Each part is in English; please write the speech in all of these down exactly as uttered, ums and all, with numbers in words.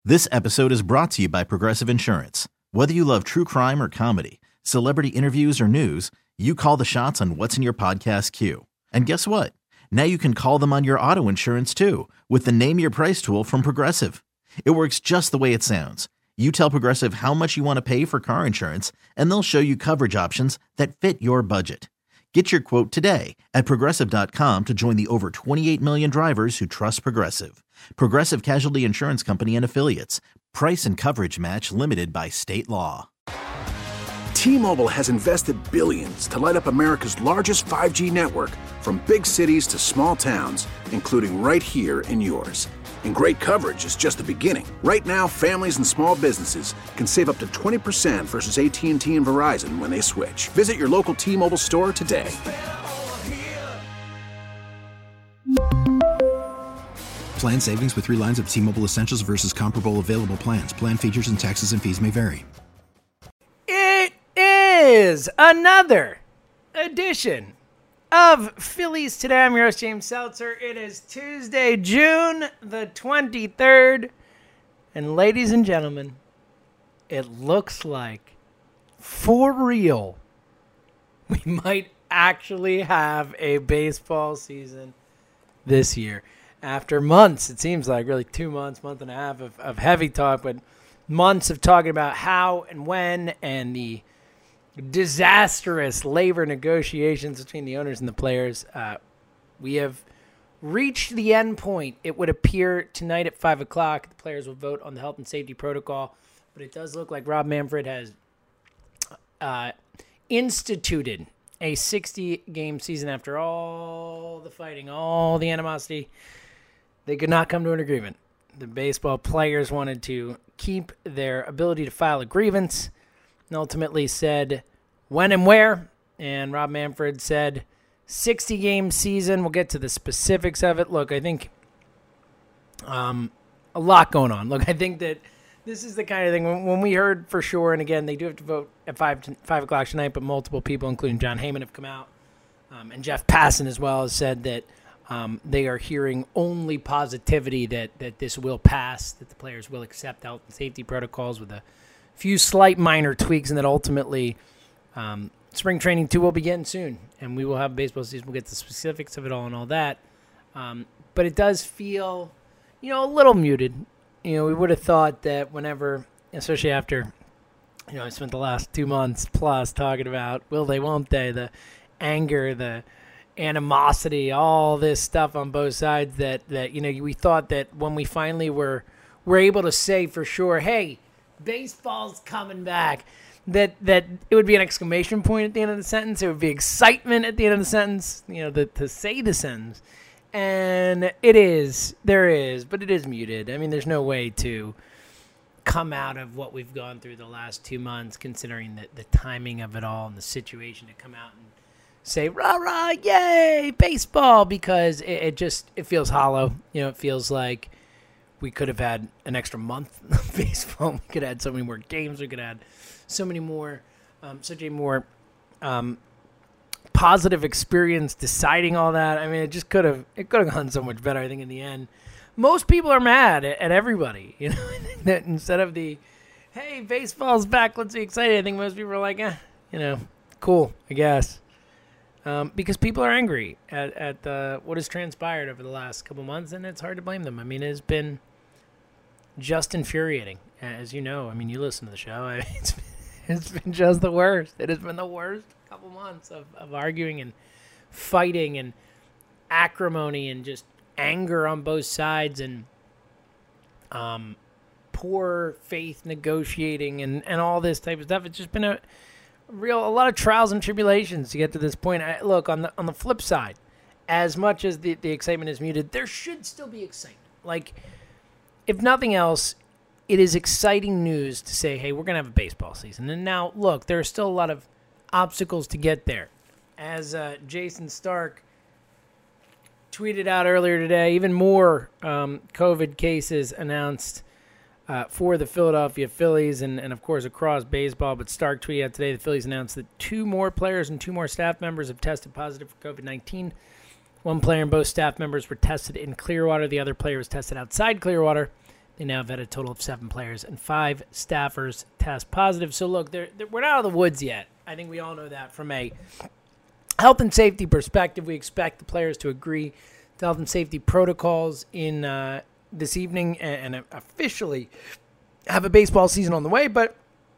This episode is brought to you by Progressive Insurance. Whether you love true crime or comedy, celebrity interviews or news, you call the shots on what's in your podcast queue. And guess what? Now you can call them on your auto insurance too with the Name Your Price tool from Progressive. It works just the way it sounds. You tell Progressive how much you want to pay for car insurance, and they'll show you coverage options that fit your budget. Get your quote today at Progressive dot com to join the over twenty-eight million drivers who trust Progressive. Progressive Casualty Insurance Company and Affiliates. Price and coverage match limited by state law. T-Mobile has invested billions to light up America's largest five G network, from big cities to small towns, including right here in yours. And great coverage is just the beginning. Right now, families and small businesses can save up to twenty percent versus A T and T and Verizon when they switch. Visit your local T-Mobile store today. Plan savings with three lines of T-Mobile Essentials versus comparable available plans. Plan features and taxes and fees may vary. It is another edition of Phillies Today. I'm your host, James Seltzer. It is Tuesday, June the twenty-third. And ladies and gentlemen, it looks like, for real, we might actually have a baseball season this year. After months, it seems like, really two months, month and a half of, of heavy talk, but months of talking about how and when and the disastrous labor negotiations between the owners and the players. Uh, we have reached the end point. It would appear tonight at five o'clock. The players will vote on the health and safety protocol, but it does look like Rob Manfred has uh, instituted a sixty-game season after all the fighting, all the animosity. They could not come to an agreement. The baseball players wanted to keep their ability to file a grievance and ultimately said when and where. And Rob Manfred said sixty-game season. We'll get to the specifics of it. Look, I think um, a lot going on. Look, I think that this is the kind of thing when, when we heard for sure, and again, they do have to vote at five, five o'clock tonight, but multiple people, including John Heyman, have come out. Um, and Jeff Passan as well has said that um, they are hearing only positivity that, that this will pass, that the players will accept health and safety protocols with a few slight minor tweaks, and that ultimately um, spring training two will begin soon, and we will have a baseball season. We'll get the specifics of it all and all that. Um, but it does feel, you know, a little muted. You know, we would have thought that whenever, especially after, you know, I spent the last two months plus talking about will they, won't they, the anger, the animosity, all this stuff on both sides, that, that you know, we thought that when we finally were, were able to say for sure, hey, baseball's coming back, that that it would be an exclamation point at the end of the sentence. It would be excitement at the end of the sentence, you know, the, to say the sentence. And it is, there is, but it is muted. I mean, there's no way to come out of what we've gone through the last two months, considering the, the timing of it all and the situation, to come out and say, rah, rah, yay, baseball, because it, it just, it feels hollow. You know, it feels like we could have had an extra month of baseball. We could have had so many more games. We could have had so many more, um, such a more um, positive experience deciding all that. I mean, it just could have, it could have gone so much better, I think, in the end. Most people are mad at, at everybody, you know, that instead of the, hey, baseball's back, let's be excited. I think most people are like, eh, you know, cool, I guess. Um, because people are angry at, at uh, what has transpired over the last couple months, and it's hard to blame them. I mean, it has been just infuriating, as you know. I mean, you listen to the show. I, it's, it's been just the worst. It has been the worst couple months of, of arguing and fighting and acrimony and just anger on both sides, and um, poor faith negotiating and, and all this type of stuff. It's just been a real, a lot of trials and tribulations to get to this point. I, look, on the on the flip side, as much as the, the excitement is muted, there should still be excitement. Like, if nothing else, it is exciting news to say, hey, we're going to have a baseball season. And now, look, there are still a lot of obstacles to get there. As uh, Jason Stark tweeted out earlier today, even more um, COVID cases announced uh, for the Philadelphia Phillies and, and, of course, across baseball. But Stark tweeted out today, the Phillies announced that two more players and two more staff members have tested positive for COVID nineteen. One player and both staff members were tested in Clearwater. The other player was tested outside Clearwater. They now have had a total of seven players and five staffers test positive. So, look, they're, they're, we're not out of the woods yet. I think we all know that. From a health and safety perspective, we expect the players to agree to health and safety protocols in uh, this evening and, and officially have a baseball season on the way. But,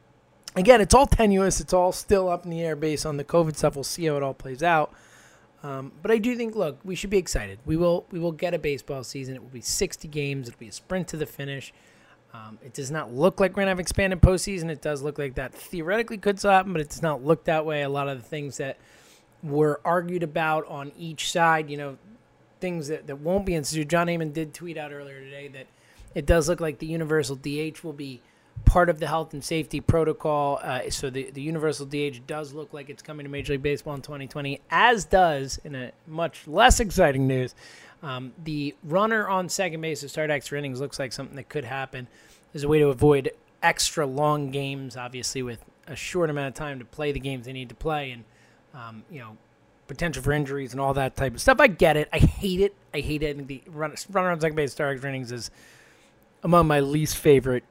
again, it's all tenuous. It's all still up in the air based on the COVID stuff. We'll see how it all plays out. Um, but I do think, look, we should be excited. We will we will get a baseball season. It will be sixty games. It will be a sprint to the finish. Um, it does not look like we're going to have expanded postseason. It does look like that theoretically could still happen, but it does not look that way. A lot of the things that were argued about on each side, you know, things that, that won't be instituted. John Heyman did tweet out earlier today that it does look like the universal D H will be part of the health and safety protocol. Uh, so the, the universal D H does look like it's coming to Major League Baseball in twenty twenty, as does, in a much less exciting news, um, the runner on second base to start extra innings looks like something that could happen. There's a way to avoid extra long games, obviously, with a short amount of time to play the games they need to play and, um, you know, potential for injuries and all that type of stuff. I get it. I hate it. I hate it. And the run, runner on second base to start extra innings is among my least favorite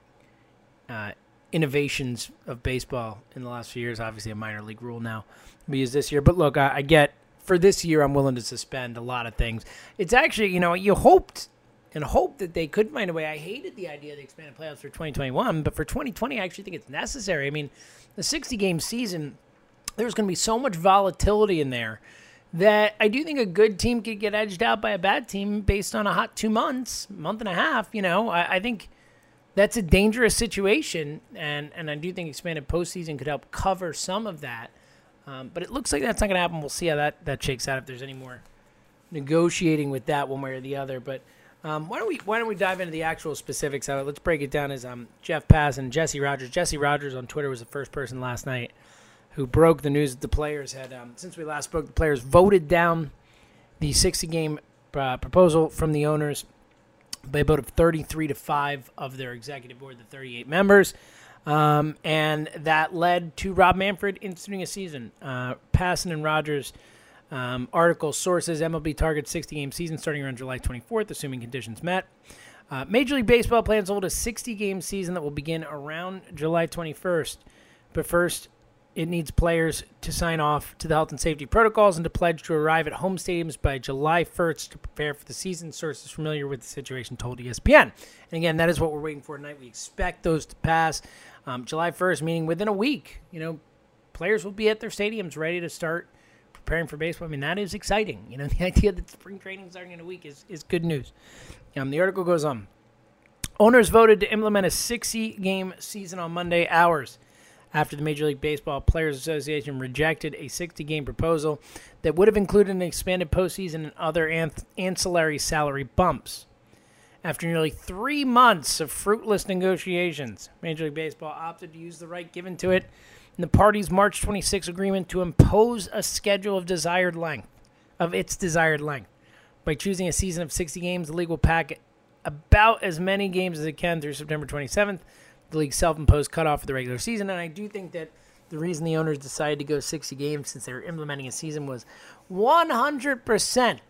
Uh, innovations of baseball in the last few years. Obviously a minor league rule now we use this year. But look, I, I get, for this year, I'm willing to suspend a lot of things. It's actually, you know, you hoped and hoped that they could find a way. I hated the idea of the expanded playoffs for twenty twenty-one, but for twenty twenty, I actually think it's necessary. I mean, the sixty-game season, there's going to be so much volatility in there that I do think a good team could get edged out by a bad team based on a hot two months, month and a half. You know, I, I think that's a dangerous situation, and, and I do think expanded postseason could help cover some of that. Um, but it looks like that's not going to happen. We'll see how that, that shakes out, if there's any more negotiating with that one way or the other. But um, why don't we why don't we dive into the actual specifics of it? Let's break it down as um, Jeff Pass and Jesse Rogers. Jesse Rogers on Twitter was the first person last night who broke the news that the players had, um, since we last spoke, the players voted down the sixty-game uh, proposal from the owners by a vote of thirty-three to five of their executive board, the thirty-eight members. Um, and that led to Rob Manfred instituting a season. Uh, Passan and Rogers um, article sources, M L B targets sixty-game season starting around July twenty-fourth, assuming conditions met. Uh, Major League Baseball plans to hold a sixty-game season that will begin around July twenty-first. But first, it needs players to sign off to the health and safety protocols and to pledge to arrive at home stadiums by July first to prepare for the season. Sources familiar with the situation told E S P N. And again, that is what we're waiting for tonight. We expect those to pass. Um, July first, meaning within a week, you know, players will be at their stadiums ready to start preparing for baseball. I mean, that is exciting. You know, the idea that spring training is starting in a week is, is good news. Um, the article goes on. Owners voted to implement a sixty-game season on Monday, hours after the Major League Baseball Players Association rejected a sixty-game proposal that would have included an expanded postseason and other anth- ancillary salary bumps. After nearly three months of fruitless negotiations, Major League Baseball opted to use the right given to it in the parties' March twenty-sixth agreement to impose a schedule of desired length, of its desired length. By choosing a season of sixty games, the league will pack about as many games as it can through September twenty-seventh. The league's self-imposed cutoff for the regular season, and I do think that the reason the owners decided to go sixty games since they were implementing a season was one hundred percent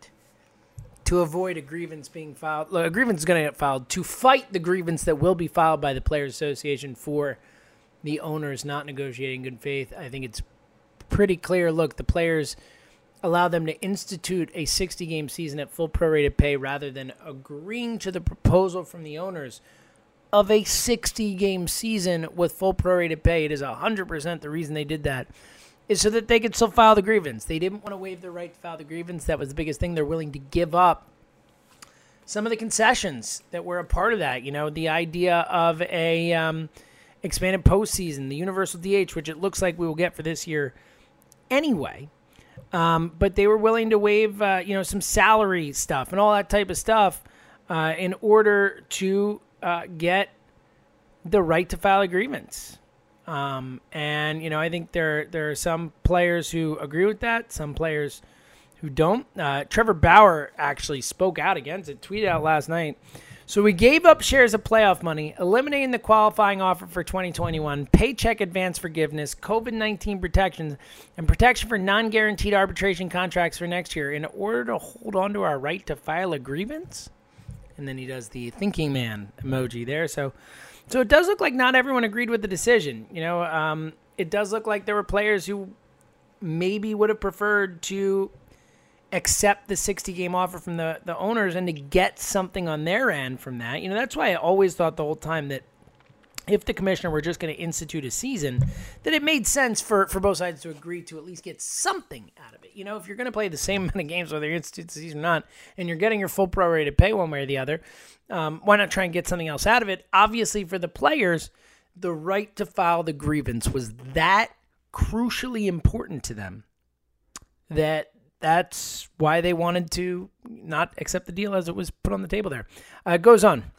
to avoid a grievance being filed. Look, a grievance is going to get filed to fight the grievance that will be filed by the Players Association for the owners not negotiating in good faith. I think it's pretty clear. Look, the players allow them to institute a sixty-game season at full prorated pay rather than agreeing to the proposal from the owners of a sixty-game season with full prorated pay. It is one hundred percent the reason they did that is so that they could still file the grievance. They didn't want to waive their right to file the grievance. That was the biggest thing. They're willing to give up some of the concessions that were a part of that. You know, the idea of a um, expanded postseason, the universal D H, which it looks like we will get for this year anyway. Um, but they were willing to waive, uh, you know, some salary stuff and all that type of stuff uh, in order to uh, get the right to file a grievance. Um, and, you know, I think there, there are some players who agree with that, some players who don't. Uh, Trevor Bauer actually spoke out against it, tweeted out last night. So we gave up shares of playoff money, eliminating the qualifying offer for twenty twenty-one, paycheck advance forgiveness, COVID nineteen protections, and protection for non-guaranteed arbitration contracts for next year in order to hold on to our right to file a grievance. And then he does the thinking man emoji there. So so it does look like not everyone agreed with the decision. You know, um, it does look like there were players who maybe would have preferred to accept the sixty-game offer from the, the owners and to get something on their end from that. You know, that's why I always thought the whole time that if the commissioner were just going to institute a season, that it made sense for, for both sides to agree to at least get something out of it. You know, if you're going to play the same amount of games, whether you institute the season or not, and you're getting your full prorated pay one way or the other, um, why not try and get something else out of it? Obviously, for the players, the right to file the grievance was that crucially important to them that that's why they wanted to not accept the deal as it was put on the table there. Uh, it goes on.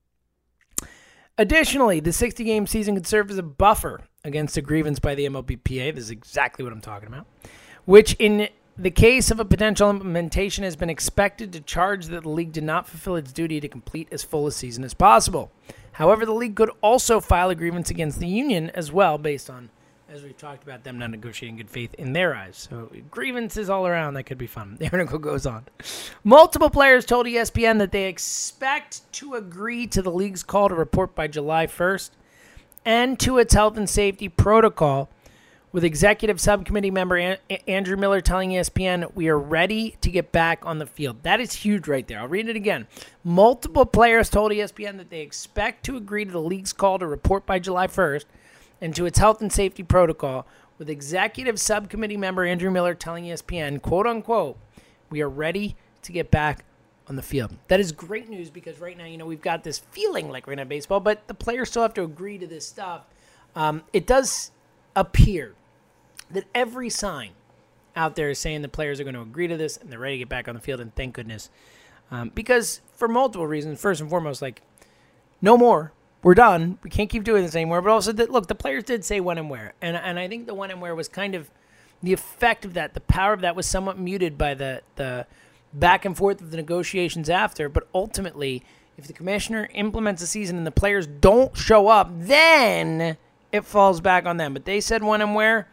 Additionally, the sixty-game season could serve as a buffer against a grievance by the M L B P A. This is exactly what I'm talking about. Which, in the case of a potential implementation, has been expected to charge that the league did not fulfill its duty to complete as full a season as possible. However, the league could also file a grievance against the union as well, based on, as we've talked about, them not negotiating good faith in their eyes. So grievances all around, that could be fun. The article goes on. Multiple players told E S P N that they expect to agree to the league's call to report by July first and to its health and safety protocol, with executive subcommittee member An- Andrew Miller telling E S P N, "We are ready to get back on the field." That is huge right there. I'll read it again. Multiple players told E S P N that they expect to agree to the league's call to report by July first and to its health and safety protocol, with executive subcommittee member Andrew Miller telling E S P N, quote unquote, "We are ready to get back on the field." That is great news because right now, you know, we've got this feeling like we're going to have baseball, but the players still have to agree to this stuff. Um, it does appear that every sign out there is saying the players are going to agree to this and they're ready to get back on the field, and thank goodness. Um, because for multiple reasons, first and foremost, like, no more. We're done. We can't keep doing this anymore. But also, that, look, the players did say when and where. And and I think the when and where was kind of the effect of that, the power of that was somewhat muted by the, the back and forth of the negotiations after. But ultimately, if the commissioner implements a season and the players don't show up, then it falls back on them. But they said when and where.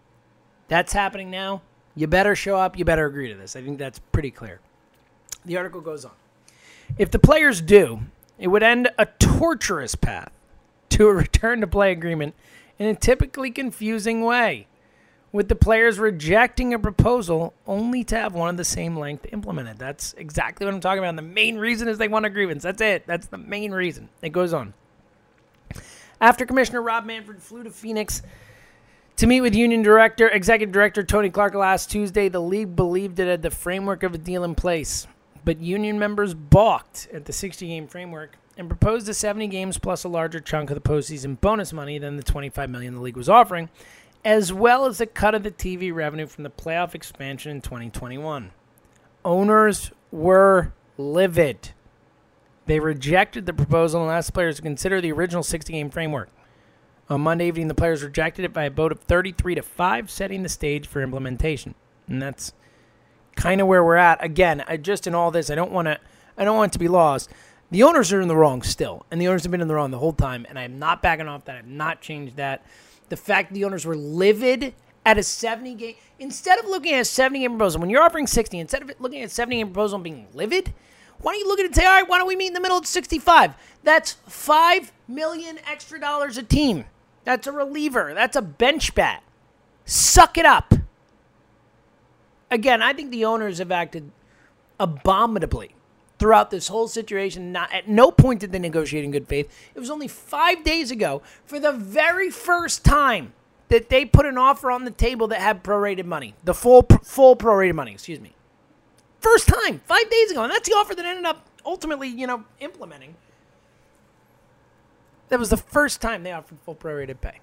That's happening now. You better show up. You better agree to this. I think that's pretty clear. The article goes on. If the players do, it would end a torturous path to a return-to-play agreement in a typically confusing way, with the players rejecting a proposal only to have one of the same length implemented. That's exactly what I'm talking about. And the main reason is they want a grievance. That's it. That's the main reason. It goes on. After Commissioner Rob Manfred flew to Phoenix to meet with Union Director, Executive Director Tony Clark last Tuesday, the league believed it had the framework of a deal in place. But union members balked at the sixty-game framework and proposed a seventy games plus a larger chunk of the postseason bonus money than the twenty-five million dollars the league was offering, as well as a cut of the T V revenue from the playoff expansion in twenty twenty-one. Owners were livid. They rejected the proposal and asked players to consider the original sixty-game framework. On Monday evening, the players rejected it by a vote of thirty-three to five, setting the stage for implementation. And that's kind of where we're at. Again, I just in all this, I don't want to I don't want it to be lost. The owners are in the wrong still, and the owners have been in the wrong the whole time, and I'm not backing off that. I've not changed that. The fact that the owners were livid at a seventy-game, instead of looking at a seventy-game proposal, when you're offering sixty, instead of looking at a seventy-game proposal and being livid, why don't you look at it and say, all right, why don't we meet in the middle at sixty-five? That's five million dollars extra dollars a team. That's a reliever. That's a bench bat. Suck it up. Again, I think the owners have acted abominably throughout this whole situation. Not, at no point did they negotiate in good faith. It was only five days ago, for the very first time, that they put an offer on the table that had prorated money. The full full prorated money, excuse me. First time, five days ago. And that's the offer that ended up ultimately, you know, implementing. That was the first time they offered full prorated pay.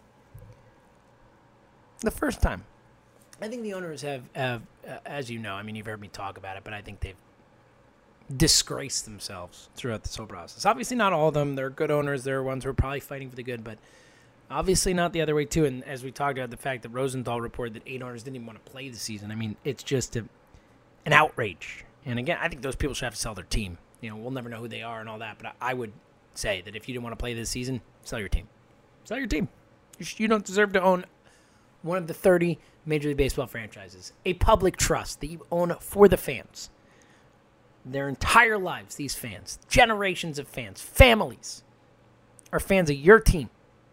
The first time. I think the owners have, have uh, as you know, I mean, you've heard me talk about it, but I think they've disgraced themselves throughout this whole process. Obviously not all of them. They're good owners. They're ones who are probably fighting for the good, but obviously not the other way too. And as we talked about the fact that Rosenthal reported that eight owners didn't even want to play the season, I mean, it's just a, an outrage. And again, I think those people should have to sell their team. You know, we'll never know who they are and all that, but I, I would say that if you didn't want to play this season, sell your team. Sell your team. You, sh- you don't deserve to own one of the thirty Major League Baseball franchises, a public trust that you own for the fans. their entire lives, these fans, generations of fans, families, are fans of your team.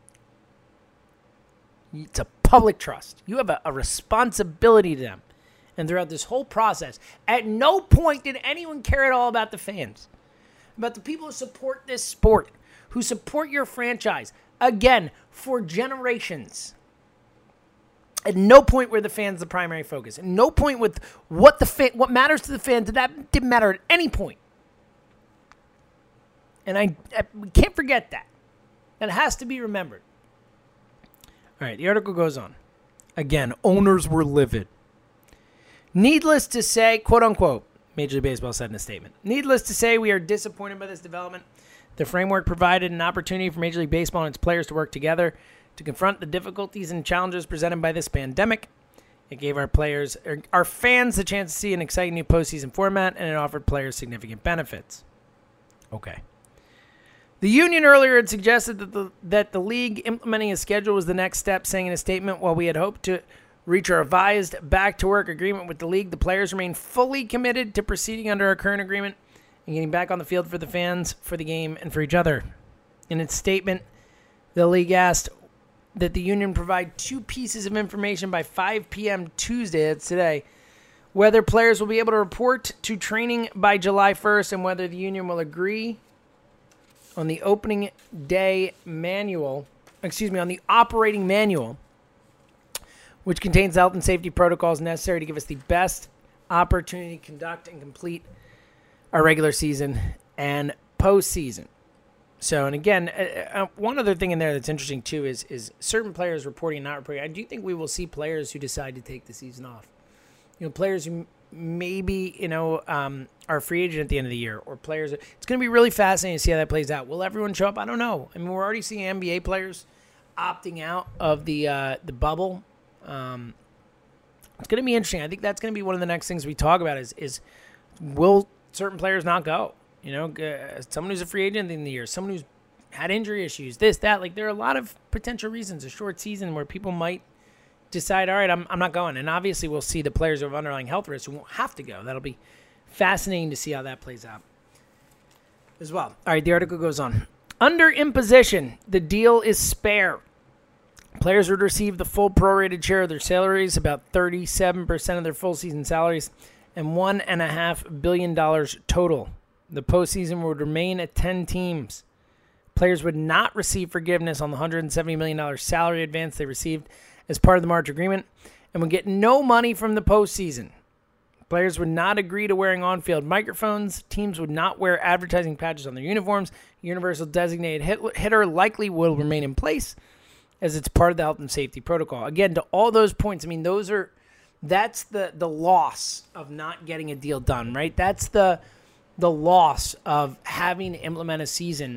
It's a public trust. You have a, a responsibility to them. And throughout this whole process, at no point did anyone care at all about the fans, about the people who support this sport, who support your franchise, again, for generations. At no point were the fans the primary focus. At no point with what the fan, what matters to the fans, that didn't matter at any point. And I, I we can't forget that. That has to be remembered. All right, the article goes on. Again, owners were livid. Needless to say, quote unquote, Major League Baseball said in a statement, needless to say, we are disappointed by this development. The framework provided an opportunity for Major League Baseball and its players to work together to confront the difficulties and challenges presented by this pandemic. It gave our players, or our fans, the chance to see an exciting new postseason format, and it offered players significant benefits. Okay. The union earlier had suggested that the, that the league implementing a schedule was the next step, saying in a statement, while we had hoped to reach a revised back-to-work agreement with the league, the players remain fully committed to proceeding under our current agreement and getting back on the field for the fans, for the game, and for each other. In its statement, the league asked that the union provide two pieces of information by five p.m. Tuesday, that's today, whether players will be able to report to training by July first and whether the union will agree on the opening day manual, excuse me, on the operating manual, which contains health and safety protocols necessary to give us the best opportunity to conduct and complete our regular season and postseason. So, and again, uh, one other thing in there that's interesting too is is certain players reporting and not reporting. I do think we will see players who decide to take the season off. You know, players who maybe, you know, um, are free agent at the end of the year, or players. It's going to be really fascinating to see how that plays out. Will everyone show up? I don't know. I mean, we're already seeing N B A players opting out of the uh, the bubble. Um, it's going to be interesting. I think that's going to be one of the next things we talk about is is will certain players not go? You know, uh, someone who's a free agent at the end of the year, someone who's had injury issues, this, that. Like, there are a lot of potential reasons, a short season where people might decide, all right, I'm I'm not going. And obviously we'll see the players who have underlying health risks who won't have to go. That'll be fascinating to see how that plays out as well. All right, the article goes on. Under imposition, the deal is spare. Players would receive the full prorated share of their salaries, about thirty-seven percent of their full season salaries, and one point five billion dollars total. The postseason would remain at ten teams. Players would not receive forgiveness on the one hundred seventy million dollars salary advance they received as part of the March agreement, and would get no money from the postseason. Players would not agree to wearing on-field microphones. Teams would not wear advertising patches on their uniforms. Universal designated hit- hitter likely will remain in place as it's part of the health and safety protocol. Again, to all those points, I mean, those are, that's the the loss of not getting a deal done, right? That's the the loss of having to implement a season,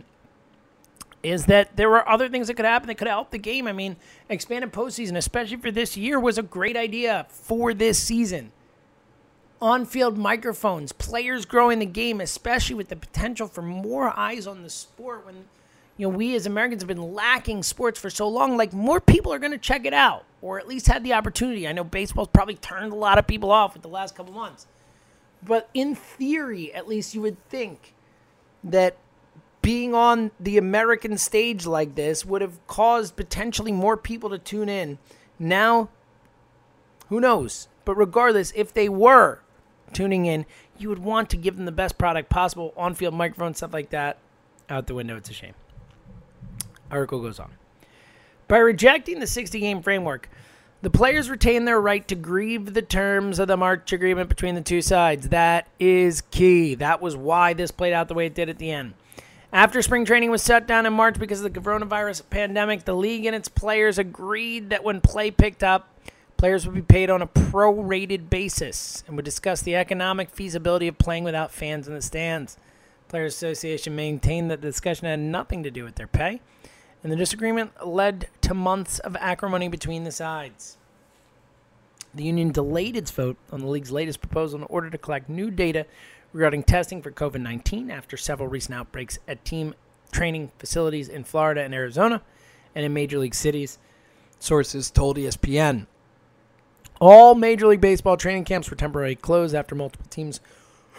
is that there were other things that could happen that could help the game. I mean, expanded postseason, especially for this year, was a great idea for this season. On-field microphones, players growing the game, especially with the potential for more eyes on the sport. When, you know, we as Americans have been lacking sports for so long, like, more people are going to check it out, or at least had the opportunity. I know baseball's probably turned a lot of people off with the last couple months. But in theory, at least you would think that being on the American stage like this would have caused potentially more people to tune in. Now, who knows? But regardless, if they were tuning in, you would want to give them the best product possible, on-field microphone, stuff like that. Out the window, it's a shame. Article goes on. By rejecting the sixty-game framework, the players retain their right to grieve the terms of the March agreement between the two sides. That is key. That was why this played out the way it did at the end. After spring training was shut down in March because of the coronavirus pandemic, the league and its players agreed that when play picked up, players would be paid on a prorated basis and would discuss the economic feasibility of playing without fans in the stands. Players Association maintained that the discussion had nothing to do with their pay, and the disagreement led to months of acrimony between the sides. The union delayed its vote on the league's latest proposal in order to collect new data regarding testing for covid nineteen after several recent outbreaks at team training facilities in Florida and Arizona and in major league cities, sources told E S P N. All Major League Baseball training camps were temporarily closed after multiple teams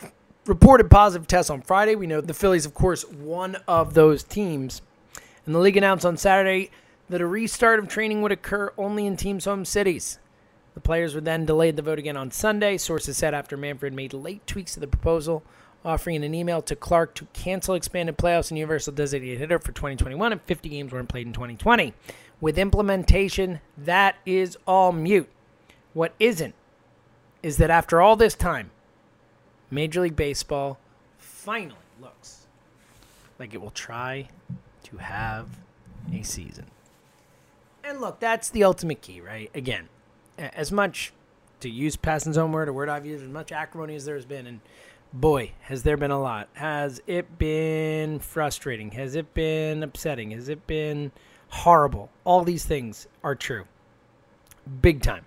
reported positive tests on Friday. We know the Phillies, of course, one of those teams. And the league announced on Saturday that a restart of training would occur only in teams' home cities. The players were then delayed the vote again on Sunday, sources said, after Manfred made late tweaks to the proposal, offering in an email to Clark to cancel expanded playoffs and universal designated hitter for twenty twenty-one if fifty games weren't played in twenty twenty. With implementation, that is all mute. What isn't is that after all this time, Major League Baseball finally looks like it will try to have a season. And look, that's the ultimate key, right? Again, as much, to use Passan's own word, a word I've used, as much acrimony as there's been, and boy, has there been a lot. Has it been frustrating? Has it been upsetting? Has it been horrible? All these things are true. Big time.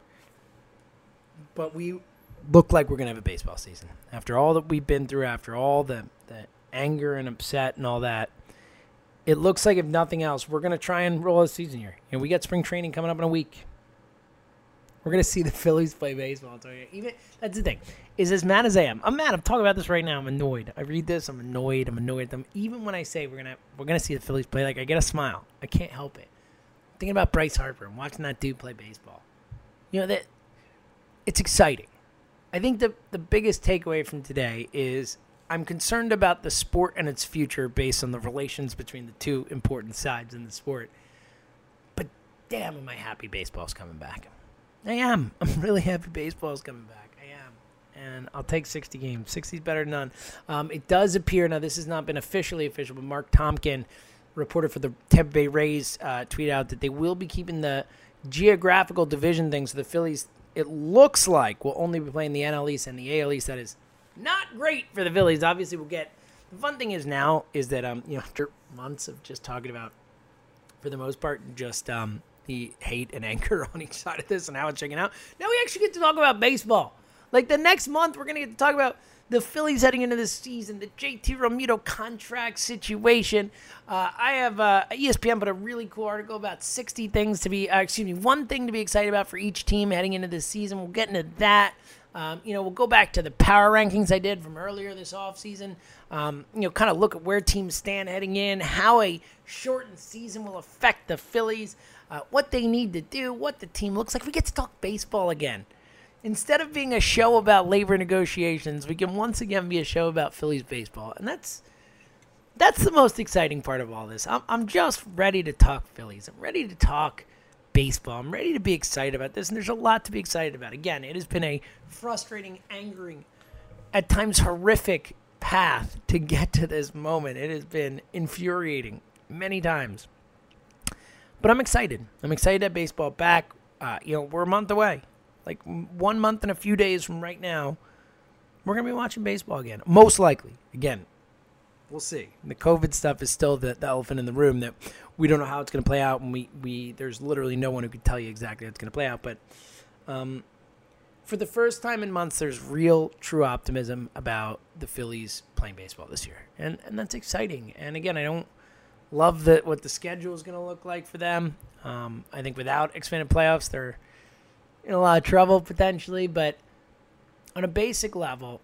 But we look like we're going to have a baseball season. After all that we've been through, after all the, the anger and upset and all that, it looks like, if nothing else, we're going to try and roll a season here. And we got spring training coming up in a week. We're going to see the Phillies play baseball. Even that's the thing. Is as mad as I am. I'm mad. I'm talking about this right now. I'm annoyed. I read this. I'm annoyed. I'm annoyed at them. Even when I say we're gonna we're gonna see the Phillies play, like, I get a smile. I can't help it. I'm thinking about Bryce Harper and watching that dude play baseball. You know, that it's exciting. I think the the biggest takeaway from today is I'm concerned about the sport and its future based on the relations between the two important sides in the sport. But damn, am I happy baseball's coming back. I am. I'm really happy baseball's coming back. I am. And I'll take sixty games. sixty is better than none. Um, it does appear, now this has not been officially official, but Mark Tompkin, reporter for the Tampa Bay Rays, uh, tweeted out that they will be keeping the geographical division thing. So the Phillies, it looks like, will only be playing the N L East and the A L East. That is not great for the Phillies. Obviously, we'll get, the fun thing is now is that, um, you know, after months of just talking about, for the most part, just um, the hate and anger on each side of this and how it's shaking out, now we actually get to talk about baseball. Like, the next month, we're going to get to talk about the Phillies heading into this season, the J T Realmuto contract situation. Uh, I have uh, E S P N put a really cool article about sixty things to be, uh, excuse me, one thing to be excited about for each team heading into this season. We'll get into that. Um, you know, we'll go back to the power rankings I did from earlier this offseason. Um, you know, kind of look at where teams stand heading in, how a shortened season will affect the Phillies, uh, what they need to do, what the team looks like. We get to talk baseball again. Instead of being a show about labor negotiations, we can once again be a show about Phillies baseball. And that's that's the most exciting part of all this. I'm, I'm just ready to talk Phillies. I'm ready to talk baseball. I'm ready to be excited about this, and there's a lot to be excited about. Again, it has been a frustrating, angering, at times horrific path to get to this moment. It has been infuriating many times. But I'm excited. I'm excited to have baseball back. Uh, you know, we're a month away. Like one month and a few days from right now, we're going to be watching baseball again. Most likely. Again, we'll see. The COVID stuff is still the, the elephant in the room that we don't know how it's going to play out, and we, we there's literally no one who can tell you exactly how it's going to play out. But um, for the first time in months, there's real, true optimism about the Phillies playing baseball this year. And and that's exciting. And again, I don't love the, what the schedule is going to look like for them. Um, I think without expanded playoffs, they're in a lot of trouble potentially. But on a basic level,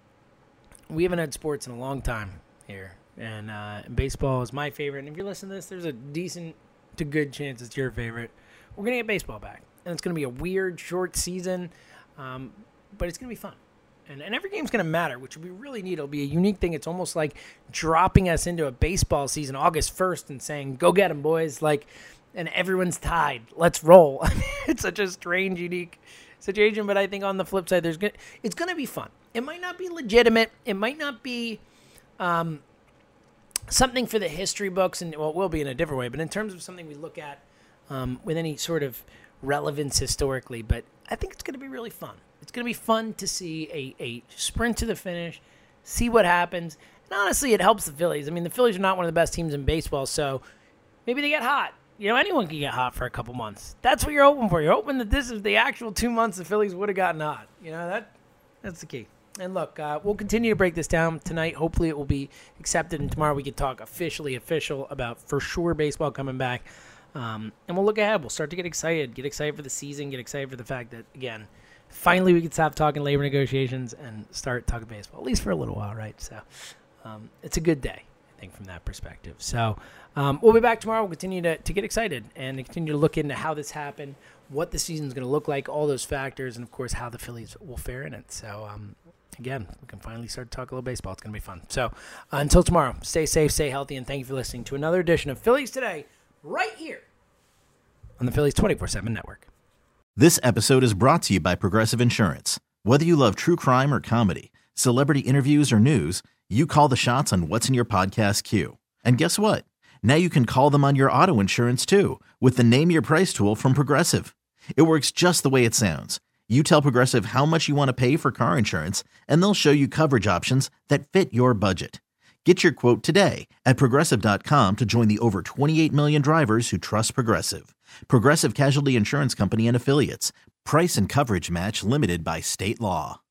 we haven't had sports in a long time here. And uh, baseball is my favorite. And if you're listening to this, there's a decent to good chance it's your favorite. We're going to get baseball back. And it's going to be a weird, short season. Um, but it's going to be fun. And, and every game's going to matter, which will be really neat. It'll be a unique thing. It's almost like dropping us into a baseball season August first and saying, go get them, boys. Like, and everyone's tied. Let's roll. It's such a strange, unique situation. But I think on the flip side, there's gonna, it's going to be fun. It might not be legitimate. It might not be um, something for the history books, and well, it will be in a different way. But in terms of something we look at um, with any sort of relevance historically, but I think it's going to be really fun. It's going to be fun to see a, a sprint to the finish, see what happens. And honestly, it helps the Phillies. I mean, the Phillies are not one of the best teams in baseball, so maybe they get hot. You know, anyone can get hot for a couple months. That's what you're hoping for. You're hoping that this is the actual two months the Phillies would have gotten hot. You know, that that's the key. And look, uh, we'll continue to break this down tonight. Hopefully it will be accepted, and tomorrow we can talk officially official about for sure baseball coming back. Um, and we'll look ahead. We'll start to get excited. Get excited for the season. Get excited for the fact that, again, finally we can stop talking labor negotiations and start talking baseball, at least for a little while, right? So um, it's a good day, I think, from that perspective. So um, we'll be back tomorrow. We'll continue to, to get excited and continue to look into how this happened, what the season's going to look like, all those factors, and, of course, how the Phillies will fare in it. So, um, again, we can finally start to talk a little baseball. It's going to be fun. So uh, until tomorrow, stay safe, stay healthy, and thank you for listening to another edition of Phillies Today right here on the Phillies twenty-four seven Network. This episode is brought to you by Progressive Insurance. Whether you love true crime or comedy, celebrity interviews or news, you call the shots on what's in your podcast queue. And guess what? Now you can call them on your auto insurance too with the Name Your Price tool from Progressive. It works just the way it sounds. You tell Progressive how much you want to pay for car insurance, and they'll show you coverage options that fit your budget. Get your quote today at Progressive dot com to join the over twenty-eight million drivers who trust Progressive. Progressive Casualty Insurance Company and Affiliates. Price and coverage match limited by state law.